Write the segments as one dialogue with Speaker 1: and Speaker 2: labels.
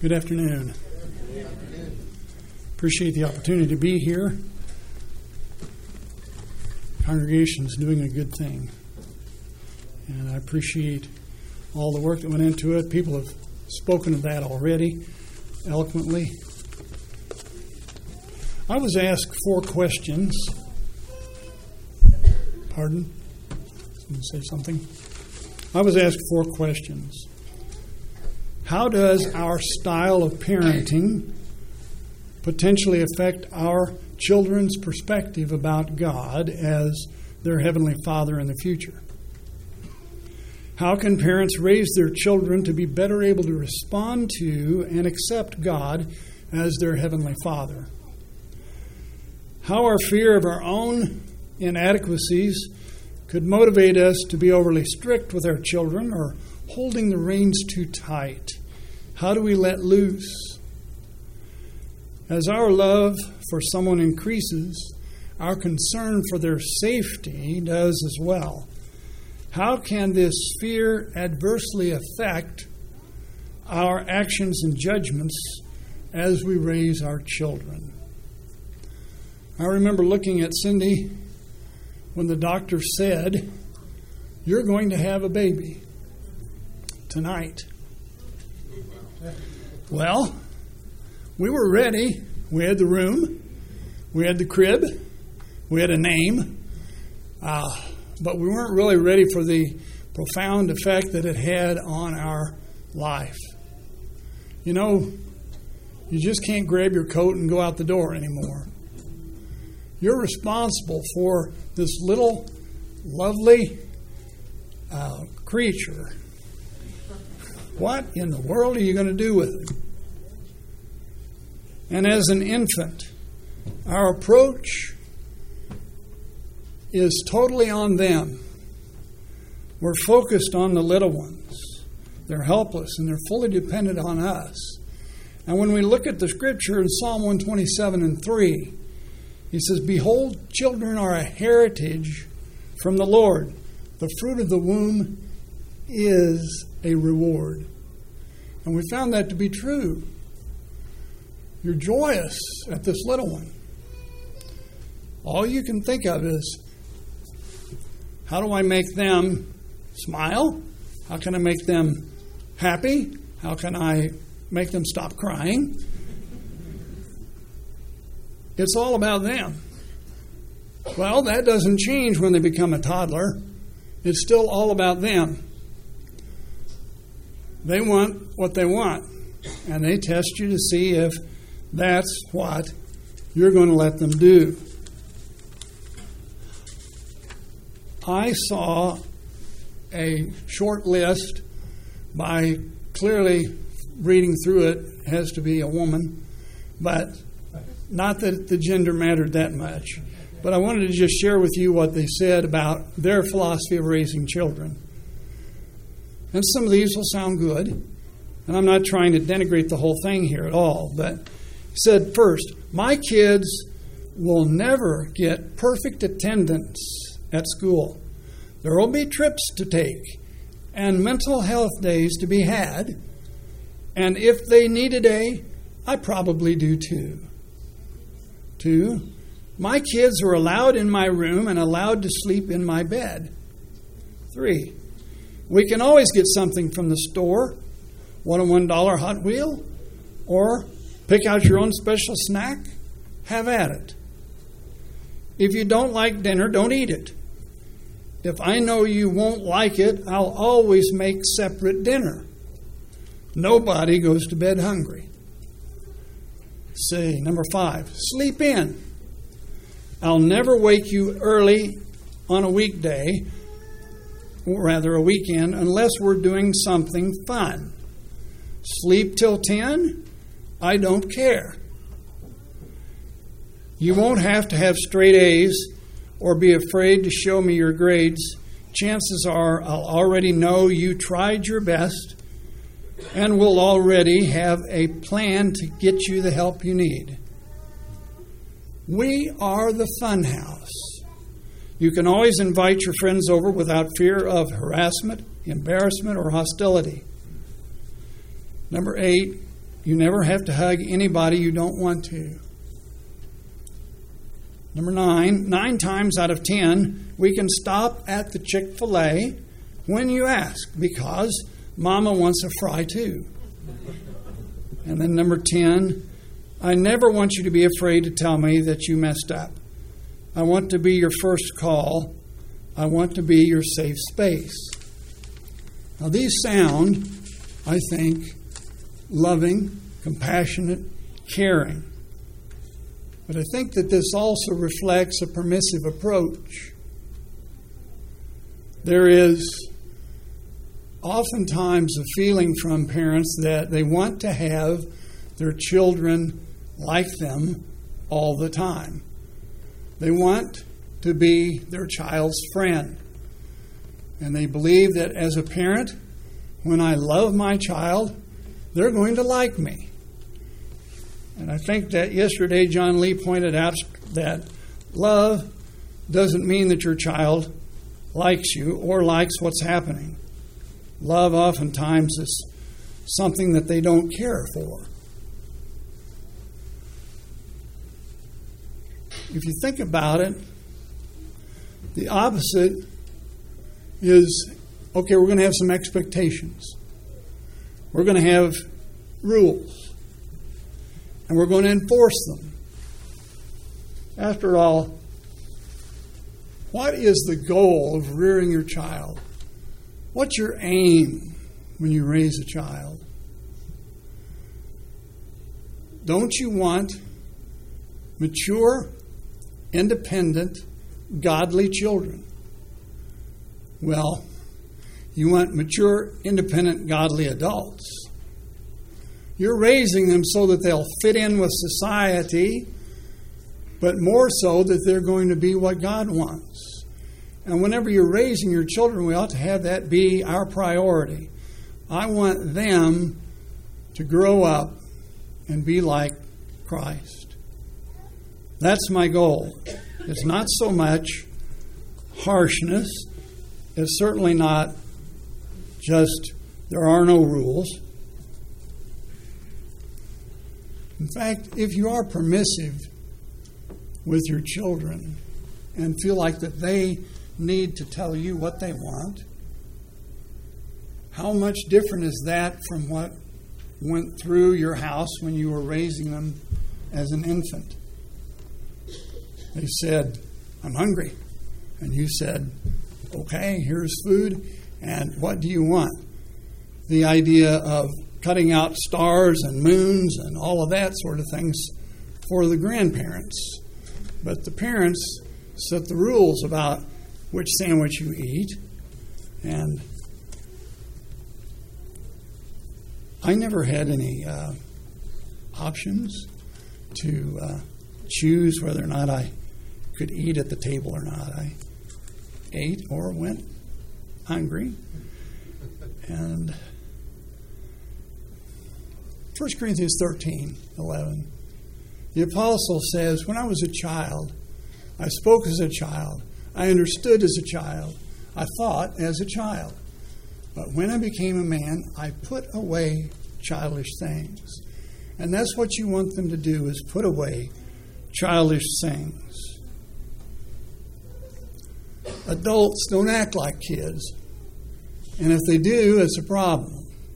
Speaker 1: Good afternoon. Appreciate the opportunity to be here. Congregation's doing a good thing. And I appreciate all the work that went into it. People have spoken of that already eloquently. I was asked 4 questions. Pardon? Someone say something? I was asked 4 questions. How does our style of parenting potentially affect our children's perspective about God as their Heavenly Father in the future? How can parents raise their children to be better able to respond to and accept God as their Heavenly Father? How our fear of our own inadequacies could motivate us to be overly strict with our children or holding the reins too tight? How do we let loose? As our love for someone increases, our concern for their safety does as well. How can this fear adversely affect our actions and judgments as we raise our children? I remember looking at Cindy when the doctor said, "You're going to have a baby tonight." Well, we were ready. We had the room. We had the crib. We had a name. But we weren't really ready for the profound effect that it had on our life. You know, you just can't grab your coat and go out the door anymore. You're responsible for this little, lovely creature. What in the world are you going to do with it? And as an infant, our approach is totally on them. We're focused on the little ones. They're helpless and they're fully dependent on us. And when we look at the scripture in Psalm 127:3, he says, "Behold, children are a heritage from the Lord. The fruit of the womb is a reward." And we found that to be true. You're joyous at this little one. All you can think of is, how do I make them smile? How can I make them happy? How can I make them stop crying? It's all about them. Well, that doesn't change when they become a toddler. It's still all about them. They want what they want, and they test you to see if that's what you're going to let them do. I saw a short list by clearly reading through it, has to be a woman, but not that the gender mattered that much. But I wanted to just share with you what they said about their philosophy of raising children. And some of these will sound good, and I'm not trying to denigrate the whole thing here at all, but he said, first, my kids will never get perfect attendance at school. There will be trips to take and mental health days to be had, and if they need a day, I probably do too. 2, my kids are allowed in my room and allowed to sleep in my bed. 3, we can always get something from the store, want a $1 Hot Wheel, or pick out your own special snack, have at it. If you don't like dinner, don't eat it. If I know you won't like it, I'll always make separate dinner. Nobody goes to bed hungry. Say, number 5, sleep in. I'll never wake you early on a weekday, or rather a weekend, unless we're doing something fun. Sleep till 10? I don't care. You won't have to have straight A's or be afraid to show me your grades. Chances are I'll already know you tried your best and will already have a plan to get you the help you need. We are the fun house. You can always invite your friends over without fear of harassment, embarrassment, or hostility. Number 8, You never have to hug anybody you don't want to. Number 9 times out of 10, we can stop at the Chick-fil-A when you ask, because Mama wants a fry too. And then number 10, I never want you to be afraid to tell me that you messed up. I want to be your first call. I want to be your safe space. Now these sound, I think, loving, compassionate, caring. But I think that this also reflects a permissive approach. There is oftentimes a feeling from parents that they want to have their children like them all the time. They want to be their child's friend. And they believe that as a parent, when I love my child, they're going to like me. And I think that yesterday John Lee pointed out that love doesn't mean that your child likes you or likes what's happening. Love oftentimes is something that they don't care for. If you think about it, the opposite is, okay, we're going to have some expectations. We're going to have rules. And we're going to enforce them. After all, what is the goal of rearing your child? What's your aim when you raise a child? Don't you want mature, independent, godly children? Well, you want mature, independent, godly adults. You're raising them so that they'll fit in with society, but more so that they're going to be what God wants. And whenever you're raising your children, we ought to have that be our priority. I want them to grow up and be like Christ. That's my goal. It's not so much harshness. It's certainly not just there are no rules. In fact, if you are permissive with your children and feel like that they need to tell you what they want, how much different is that from what went through your house when you were raising them as an infant? They said, I'm hungry. And you said, okay, here's food, and what do you want? The idea of cutting out stars and moons and all of that sort of things for the grandparents. But the parents set the rules about which sandwich you eat. And I never had any options to choose whether or not I could eat at the table or not. I ate or went hungry. And 1 Corinthians 13:11, the apostle says, when I was a child, I spoke as a child, I understood as a child, I thought as a child. But when I became a man, I put away childish things. And that's what you want them to do, is put away childish things. Adults don't act like kids. And if they do, it's a problem.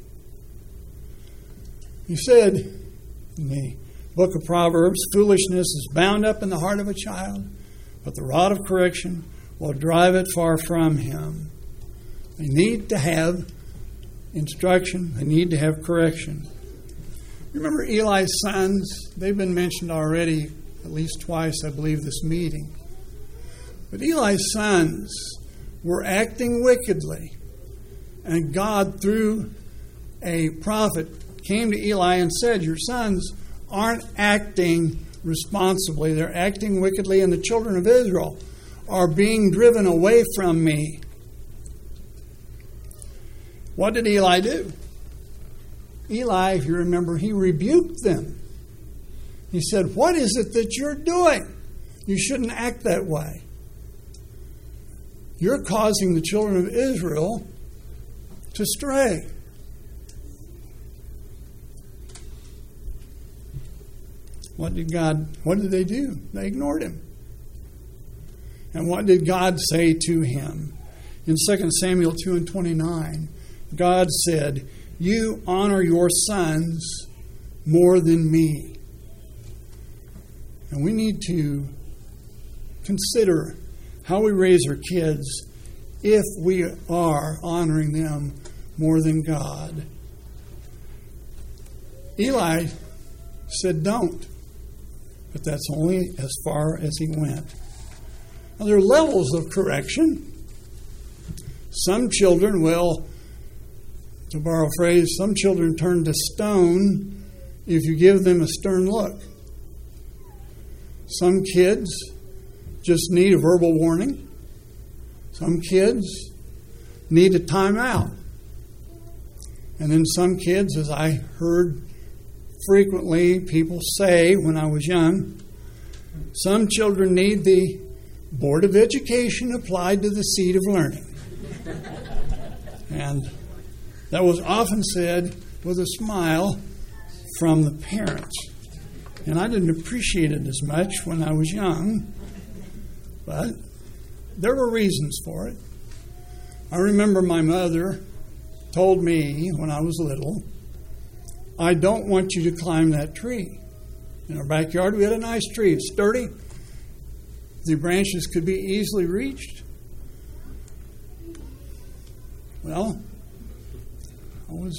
Speaker 1: He said in the book of Proverbs, foolishness is bound up in the heart of a child, but the rod of correction will drive it far from him. They need to have instruction. They need to have correction. Remember Eli's sons? They've been mentioned already at least twice, I believe, this meeting. But Eli's sons were acting wickedly. And God, through a prophet, came to Eli and said, your sons aren't acting responsibly. They're acting wickedly, and the children of Israel are being driven away from me. What did Eli do? Eli, if you remember, he rebuked them. He said, what is it that you're doing? You shouldn't act that way. You're causing the children of Israel to stray. what did they do? They ignored him. And what did God say to him? In 2 Samuel 2:29, God said, "You honor your sons more than me." And we need to consider how we raise our kids if we are honoring them more than God. Eli said, "Don't." But that's only as far as he went. Now, there are levels of correction. Some children will, to borrow a phrase, some children turn to stone if you give them a stern look. Some kids just need a verbal warning. Some kids need a timeout. And then some kids, as I heard frequently people say when I was young, some children need the Board of Education applied to the seat of learning. And that was often said with a smile from the parents. And I didn't appreciate it as much when I was young, but there were reasons for it. I remember my mother told me when I was little, "I don't want you to climb that tree." In our backyard, we had a nice tree. It's sturdy. The branches could be easily reached. Well, I was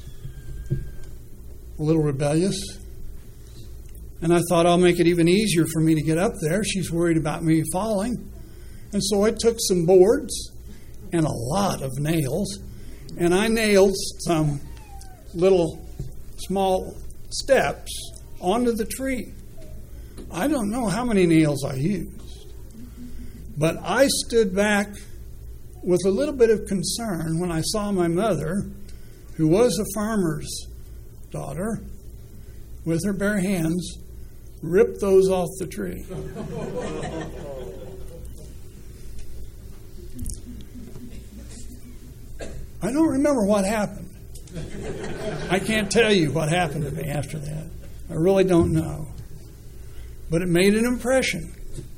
Speaker 1: a little rebellious. And I thought, I'll make it even easier for me to get up there. She's worried about me falling. And so I took some boards and a lot of nails, and I nailed some little small steps onto the tree. I don't know how many nails I used, but I stood back with a little bit of concern when I saw my mother, who was a farmer's daughter, with her bare hands, rip those off the tree. I don't remember what happened. I can't tell you what happened to me after that. I really don't know. But it made an impression.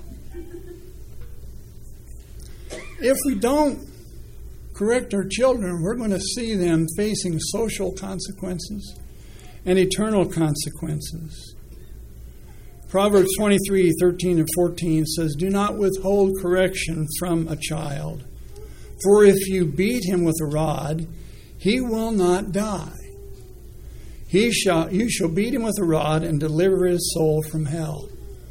Speaker 1: If we don't correct our children, we're going to see them facing social consequences and eternal consequences. Proverbs 23:13 and 14 says, "Do not withhold correction from a child, for if you beat him with a rod, he will not die. You shall beat him with a rod and deliver his soul from hell."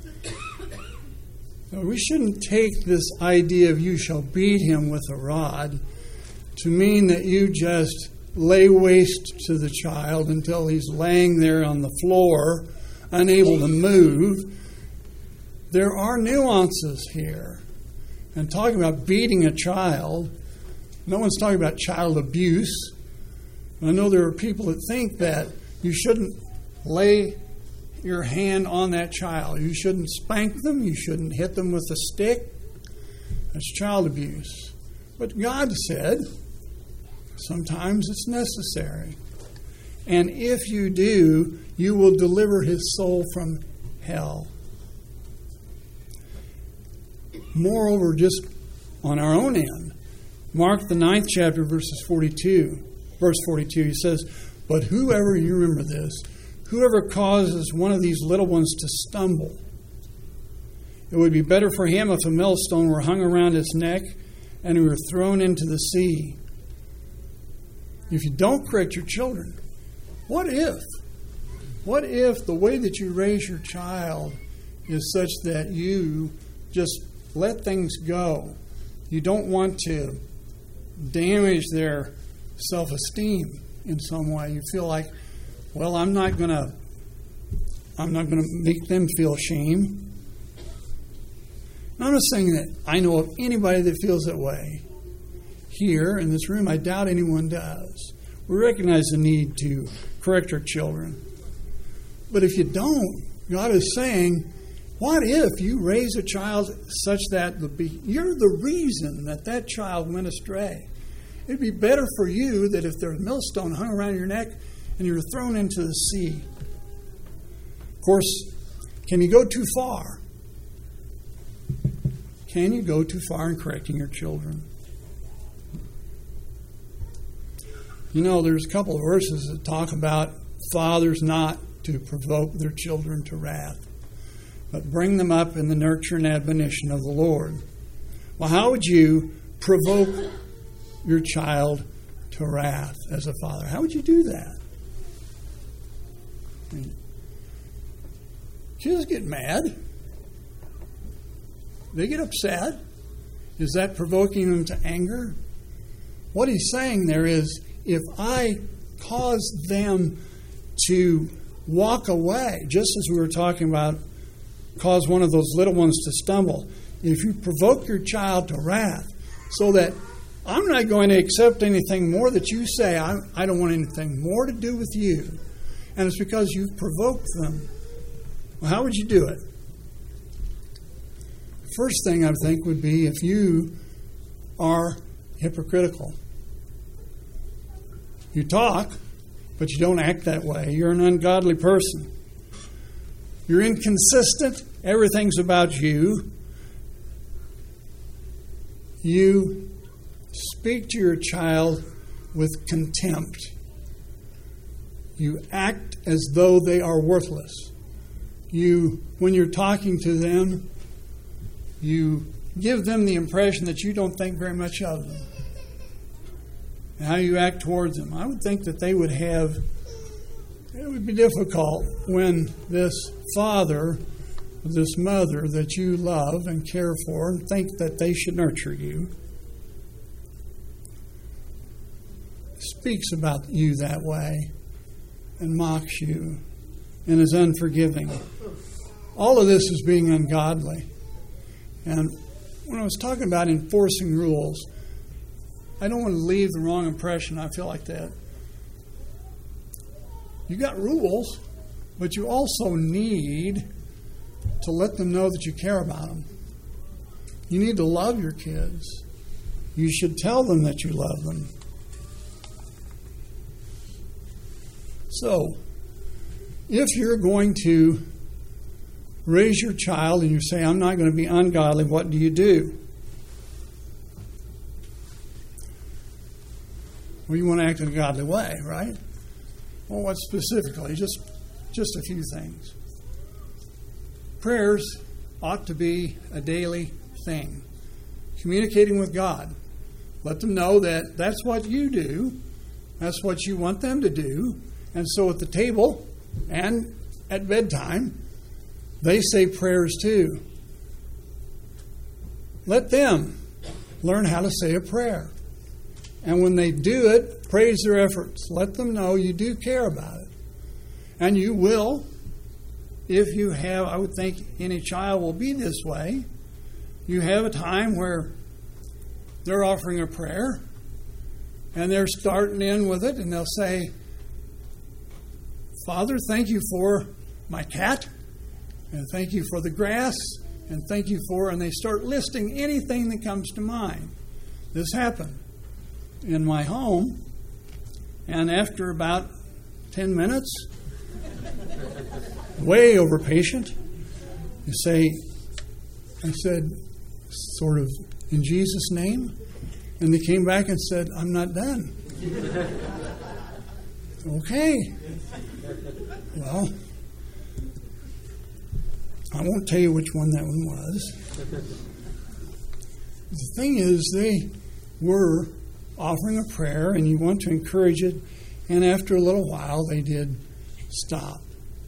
Speaker 1: So we shouldn't take this idea of "you shall beat him with a rod" to mean that you just lay waste to the child until he's laying there on the floor, unable to move. There are nuances here. And talking about beating a child, no one's talking about child abuse. I know there are people that think that you shouldn't lay your hand on that child. You shouldn't spank them. You shouldn't hit them with a stick. That's child abuse. But God said sometimes it's necessary. And if you do, you will deliver his soul from hell. Moreover, just on our own end, Mark the 9th chapter, verse 42, he says, "But whoever," you remember this, "whoever causes one of these little ones to stumble, it would be better for him if a millstone were hung around his neck and he were thrown into the sea." If you don't correct your children, what if the way that you raise your child is such that you just let things go? You don't want to damage their self-esteem in some way. You feel like, well, I'm not going to make them feel shame. And I'm not saying that I know of anybody that feels that way. Here in this room, I doubt anyone does. We recognize the need to correct our children. But if you don't, God is saying, what if you raise a child such that you're the reason that child went astray? It'd be better for you that if there's a millstone hung around your neck and you were thrown into the sea. Of course, Can you go too far? Can you go too far in correcting your children? You know, there's a couple of verses that talk about fathers not to provoke their children to wrath, but bring them up in the nurture and admonition of the Lord. Well, how would you provoke your child to wrath as a father? How would you do that? I mean, kids get mad. They get upset. Is that provoking them to anger? What he's saying there is, if I cause them to walk away, just as we were talking about, cause one of those little ones to stumble, if you provoke your child to wrath, so that I'm not going to accept anything more that you say, I don't want anything more to do with you, and it's because you've provoked them, well, how would you do it? First thing I think would be if you are hypocritical. You talk, but you don't act that way. You're an ungodly person. You're inconsistent. Everything's about you. You speak to your child with contempt. You act as though they are worthless. When you're talking to them, you give them the impression that you don't think very much of them. And how you act towards them. I would think that it would be difficult when this father, this mother that you love and care for and think that they should nurture you, speaks about you that way and mocks you and is unforgiving. All of this is being ungodly. And when I was talking about enforcing rules, I don't want to leave the wrong impression. I feel like that. You got rules, but you also need to let them know that you care about them. You need to love your kids. You should tell them that you love them. So, if you're going to raise your child and you say, I'm not going to be ungodly, what do? Well, you want to act in a godly way, right? Well, what specifically? Just a few things. Prayers ought to be a daily thing. Communicating with God. Let them know that that's what you do. That's what you want them to do. And so at the table and at bedtime, they say prayers too. Let them learn how to say a prayer. And when they do it, praise their efforts. Let them know you do care about it. And you will, if you have, I would think any child will be this way. You have a time where they're offering a prayer and they're starting in with it and they'll say, Father, thank you for my cat, and thank you for the grass, and thank you for, and they start listing anything that comes to mind. This happened in my home, and after about 10 minutes, way over patient, you say, I said, sort of, in Jesus' name, and they came back and said, I'm not done. Okay. Well, I won't tell you which one that one was. The thing is, they were offering a prayer, and you want to encourage it, and after a little while, they did stop.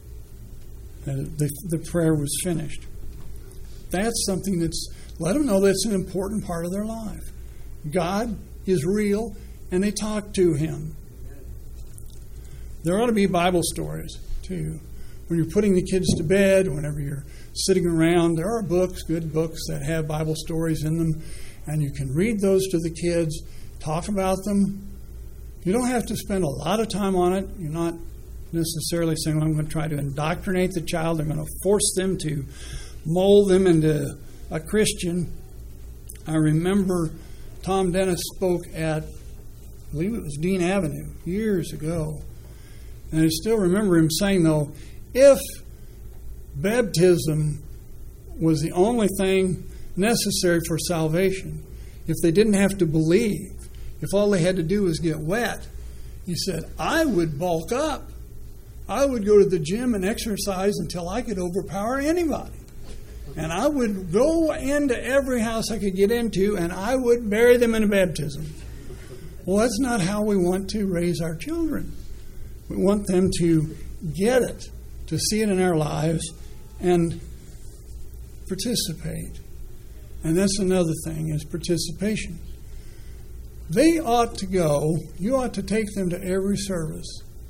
Speaker 1: The prayer was finished. That's something let them know that's an important part of their life. God is real, and they talk to Him. There ought to be Bible stories, too. When you're putting the kids to bed, whenever you're sitting around, there are books, good books, that have Bible stories in them, and you can read those to the kids, talk about them. You don't have to spend a lot of time on it. You're not necessarily saying, well, I'm going to try to indoctrinate the child. I'm going to force them to mold them into a Christian. I remember Tom Dennis spoke at, I believe it was Dean Avenue, years ago. And I still remember him saying, though, if baptism was the only thing necessary for salvation. If they didn't have to believe, if all they had to do was get wet, he said, I would bulk up. I would go to the gym and exercise until I could overpower anybody. And I would go into every house I could get into, and I would bury them in a baptism. Well, that's not how we want to raise our children. We want them to get it, to see it in our lives, and participate. And that's another thing, is participation. They ought to go, you ought to take them to every service,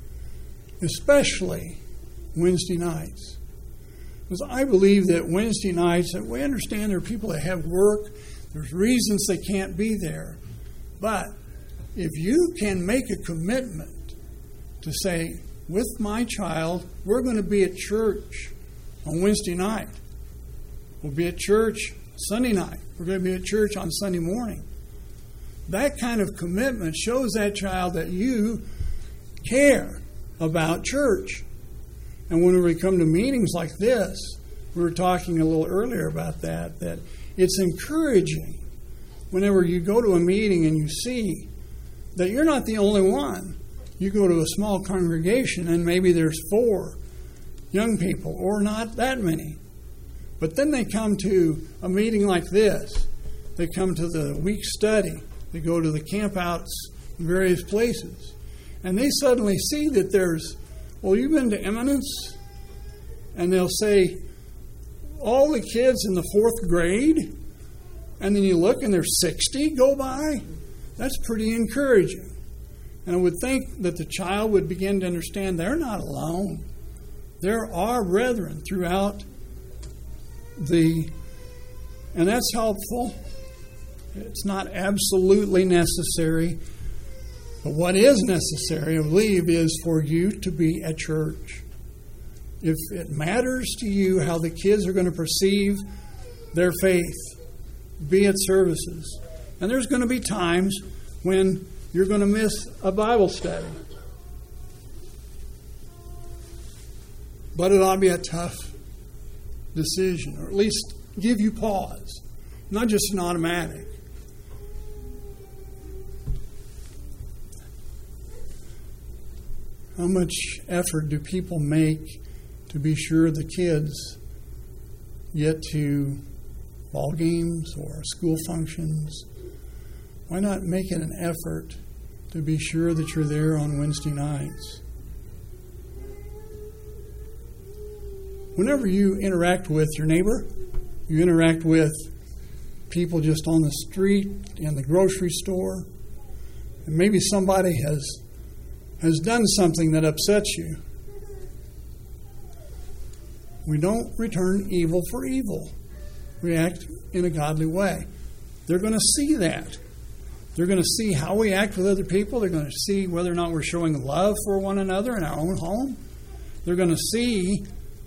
Speaker 1: especially Wednesday nights. Because I believe that Wednesday nights, that we understand there are people that have work, there's reasons they can't be there. But if you can make a commitment to say, with my child, we're going to be at church on Wednesday night. We'll be at church Sunday night. We're going to be at church on Sunday morning. That kind of commitment shows that child that you care about church. And when we come to meetings like this, we were talking a little earlier about that it's encouraging whenever you go to a meeting and you see that you're not the only one. You go to a small congregation and maybe there's 4 young people or not that many. But then they come to a meeting like this. They come to the week study. They go to the campouts in various places. And they suddenly see that there's, well, you've been to Eminence? And they'll say, all the kids in the 4th grade? And then you look and there's 60 go by? That's pretty encouraging. And I would think that the child would begin to understand they're not alone. There are brethren throughout and that's helpful. It's not absolutely necessary. But what is necessary, I believe, is for you to be at church. If it matters to you how the kids are going to perceive their faith, be at services. And there's going to be times when you're going to miss a Bible study. But it ought to be a tough decision, or at least give you pause, not just an automatic. How much effort do people make to be sure the kids get to ball games or school functions? Why not make it an effort to be sure that you're there on Wednesday nights? Whenever you interact with your neighbor, you interact with people just on the street, in the grocery store, and maybe somebody has done something that upsets you. We don't return evil for evil. We act in a godly way. They're going to see that. They're going to see how we act with other people. They're going to see whether or not we're showing love for one another in our own home. They're going to see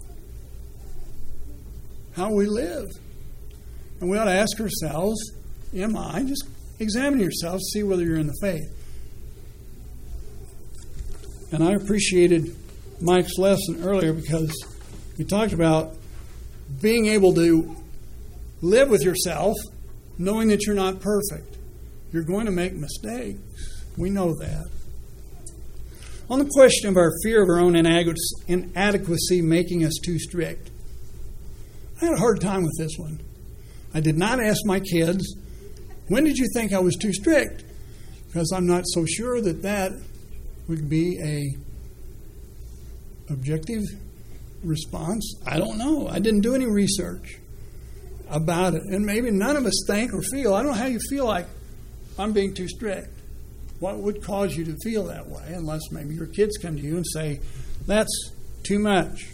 Speaker 1: how we live. And we ought to ask ourselves, am I? Just examine yourself, see whether you're in the faith. And I appreciated Mike's lesson earlier because we talked about being able to live with yourself, knowing that you're not perfect. You're going to make mistakes. We know that. On the question of our fear of our own inadequacy making us too strict, I had a hard time with this one. I did not ask my kids, when did you think I was too strict? Because I'm not so sure that would be a objective response. I don't know. I didn't do any research about it. And maybe none of us think or feel. I don't know how you feel like I'm being too strict. What would cause you to feel that way? Unless maybe your kids come to you and say, that's too much.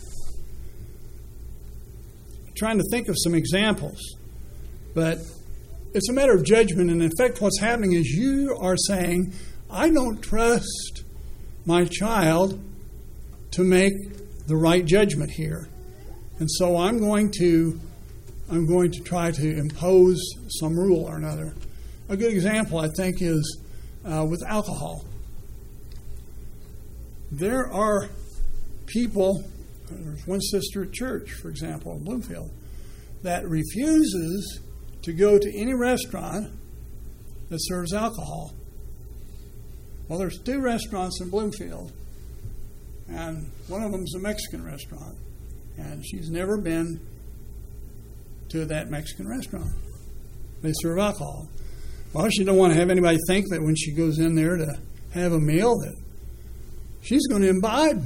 Speaker 1: I'm trying to think of some examples. But it's a matter of judgment. And in fact, what's happening is you are saying, I don't trust my child to make the right judgment here. And so I'm going to try to impose some rule or another. A good example, I think, is with alcohol. There are people There's one sister at church, for example, in Bloomfield, that refuses to go to any restaurant that serves alcohol. Well, there's 2 restaurants in Bloomfield, and one of them's a Mexican restaurant, and she's never been to that Mexican restaurant. They serve alcohol. Well, she don't want to have anybody think that when she goes in there to have a meal that she's going to imbibe.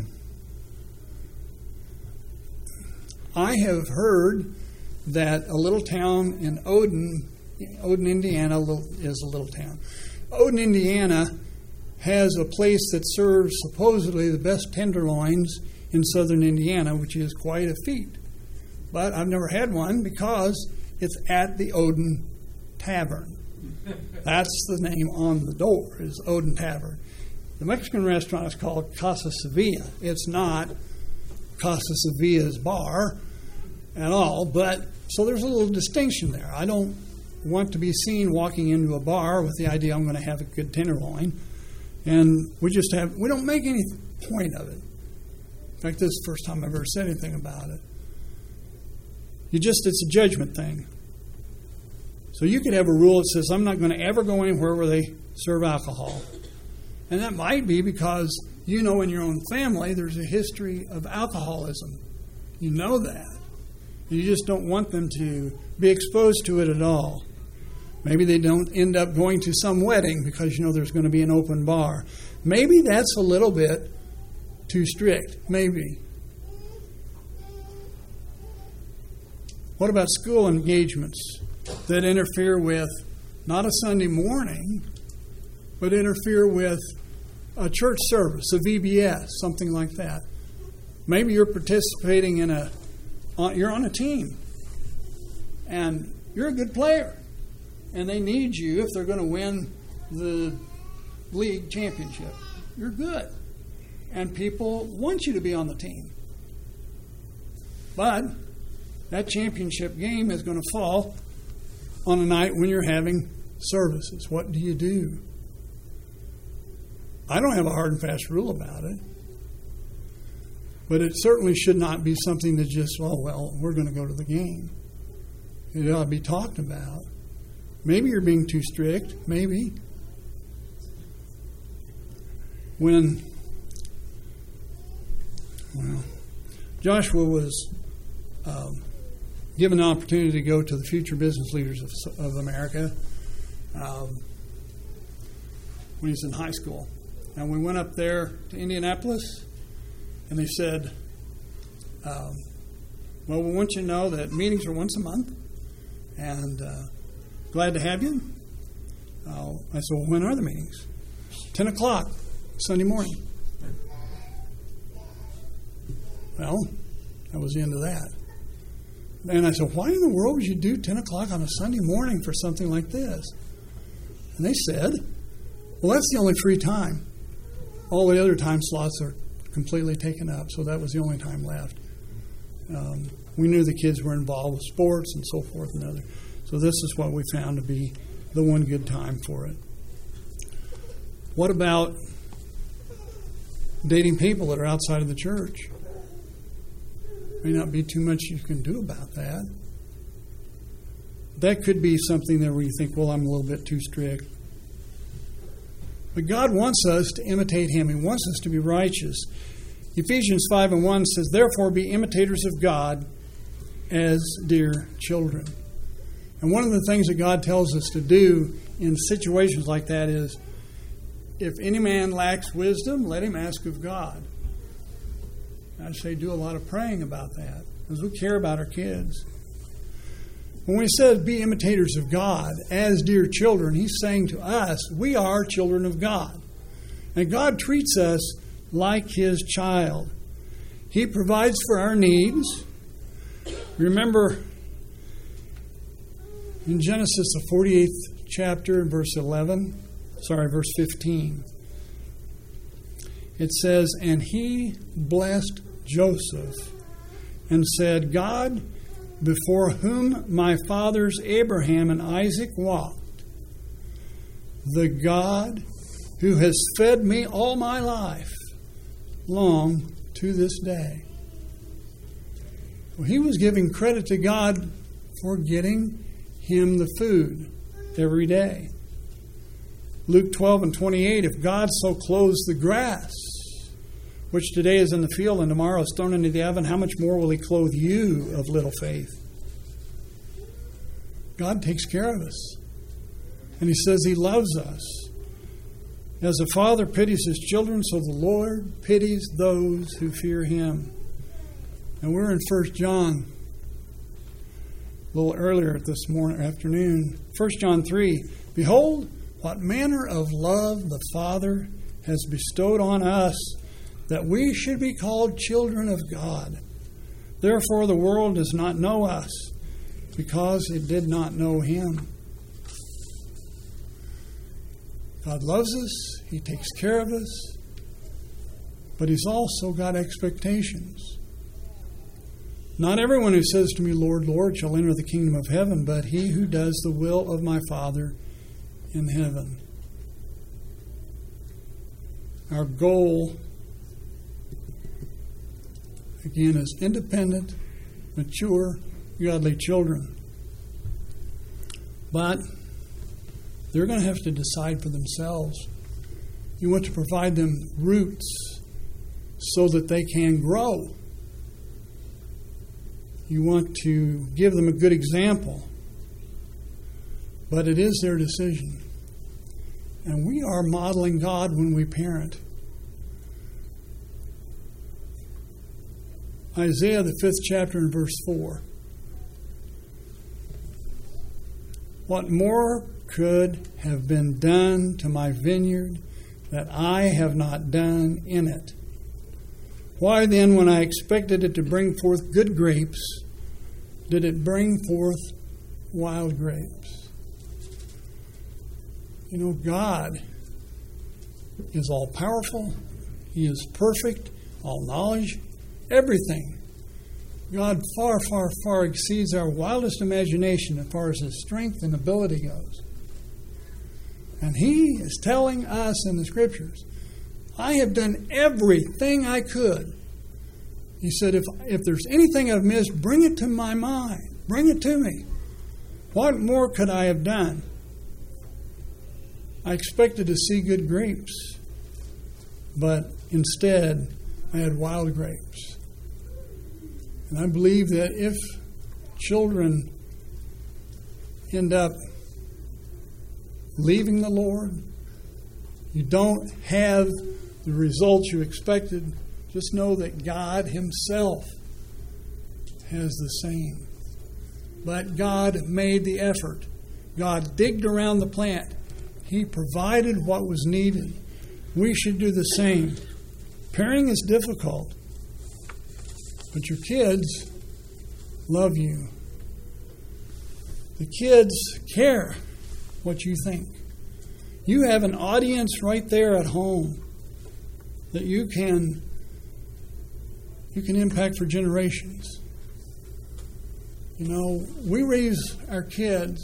Speaker 1: I have heard that a little town in Odin, Indiana is a little town. Odin, Indiana has a place that serves supposedly the best tenderloins in southern Indiana, which is quite a feat. But I've never had one because it's at the Odin Tavern. That's the name on the door, is Odin Tavern. The Mexican restaurant is called Casa Sevilla. It's not Casa Sevilla's bar at all, but so there's a little distinction there. I don't want to be seen walking into a bar with the idea I'm going to have a good tenderloin, and we don't make any point of it. In fact, this is the first time I've ever said anything about it. It's a judgment thing. So you could have a rule that says I'm not going to ever go anywhere where they serve alcohol. And that might be because you know in your own family there's a history of alcoholism. You know that. You just don't want them to be exposed to it at all. Maybe they don't end up going to some wedding because you know there's going to be an open bar. Maybe that's a little bit too strict. Maybe. What about school engagements that interfere with not a Sunday morning, but interfere with a church service, a VBS, something like that? Maybe you're participating you're on a team, and you're a good player, and they need you if they're going to win the league championship. You're good, and people want you to be on the team. But that championship game is going to fall on a night when you're having services. What do you do? I don't have a hard and fast rule about it. But it certainly should not be something that just, we're going to go to the game. It ought to be talked about. Maybe you're being too strict. Maybe. Joshua was given the opportunity to go to the Future Business Leaders of America when he was in high school. And we went up there to Indianapolis, and they said, we want you to know that meetings are once a month, and glad to have you. I said, when are the meetings? 10 o'clock, Sunday morning. Well, that was the end of that. And I said, why in the world would you do 10 o'clock on a Sunday morning for something like this? And they said, that's the only free time. All the other time slots are completely taken up, so that was the only time left. We knew the kids were involved with sports and so forth and other. So this is what we found to be the one good time for it. What about dating people that are outside of the church? May not be too much you can do about that. That could be something that where you think, I'm a little bit too strict. But God wants us to imitate Him. He wants us to be righteous. Ephesians 5:1 says, therefore be imitators of God as dear children. And one of the things that God tells us to do in situations like that is, if any man lacks wisdom, let him ask of God. I say do a lot of praying about that because we care about our kids. When he says be imitators of God as dear children, he's saying to us, we are children of God. And God treats us like His child. He provides for our needs. Remember in Genesis, the 48th chapter, verse 15, it says, and he blessed Joseph and said, God, before whom my fathers Abraham and Isaac walked, the God who has fed me all my life long to this day. Well, he was giving credit to God for getting him the food every day. Luke 12:28, if God so clothes the grass, which today is in the field and tomorrow is thrown into the oven, how much more will he clothe you of little faith? God takes care of us. And he says he loves us. As a father pities his children, so the Lord pities those who fear him. And we're in 1 John, a little earlier this afternoon. 1 John 3, behold, what manner of love the Father has bestowed on us, that we should be called children of God. Therefore the world does not know us, because it did not know him. God loves us. He takes care of us. But he's also got expectations. Not everyone who says to me, Lord, Lord, shall enter the kingdom of heaven, but he who does the will of my Father in heaven. Our goal, again, is independent, mature, godly children. But they're going to have to decide for themselves. You want to provide them roots so that they can grow. You want to give them a good example. But it is their decision. And we are modeling God when we parent. Isaiah, the 5th chapter and verse 4. What more could have been done to my vineyard that I have not done in it? Why then, when I expected it to bring forth good grapes, did it bring forth wild grapes? You know, God is all-powerful. He is perfect, all knowledge, everything. God far, far, far exceeds our wildest imagination as far as his strength and ability goes. And he is telling us in the Scriptures, I have done everything I could. He said, if there's anything I've missed, bring it to my mind. Bring it to me. What more could I have done? I expected to see good grapes, but instead I had wild grapes. And I believe that if children end up leaving the Lord, you don't have the results you expected, just know that God himself has the same. But God made the effort. God digged around the plant. He provided what was needed. We should do the same. Parenting is difficult, but your kids love you. The kids care what you think. You have an audience right there at home that you can impact for generations. You know, we raise our kids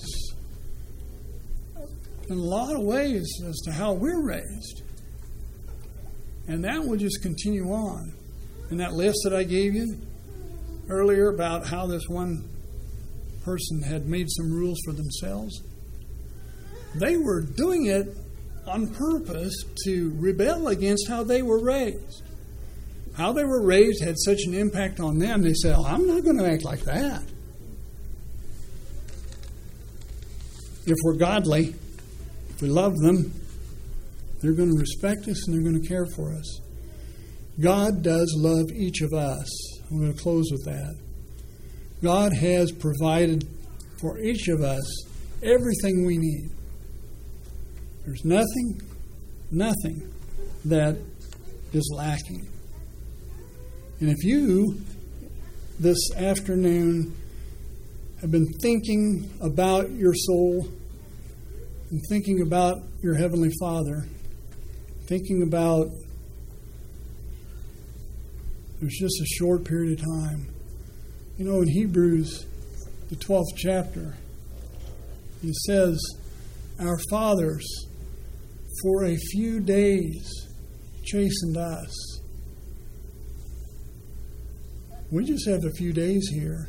Speaker 1: in a lot of ways as to how we're raised. And that will just continue on. And that list that I gave you earlier about how this one person had made some rules for themselves, they were doing it on purpose to rebel against how they were raised. How they were raised had such an impact on them, they said, I'm not going to act like that. If we're godly, if we love them, they're going to respect us and they're going to care for us. God does love each of us. I'm going to close with that. God has provided for each of us everything we need. There's nothing that is lacking. And if you, this afternoon, have been thinking about your soul and thinking about your Heavenly Father, thinking about there's just a short period of time. You know, in Hebrews, the 12th chapter, it says, our fathers for a few days chastened us. We just have a few days here.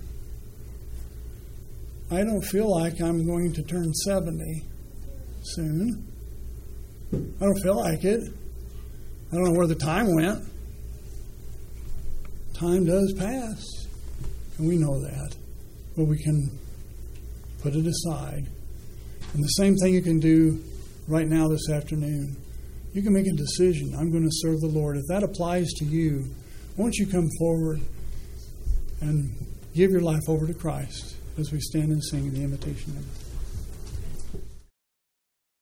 Speaker 1: I don't feel like I'm going to turn 70 soon. I don't feel like it. I don't know where the time went. Time does pass, and we know that. But we can put it aside. And the same thing you can do right now this afternoon. You can make a decision. I'm going to serve the Lord. If that applies to you, won't you come forward and give your life over to Christ as we stand and sing the invitation hymn.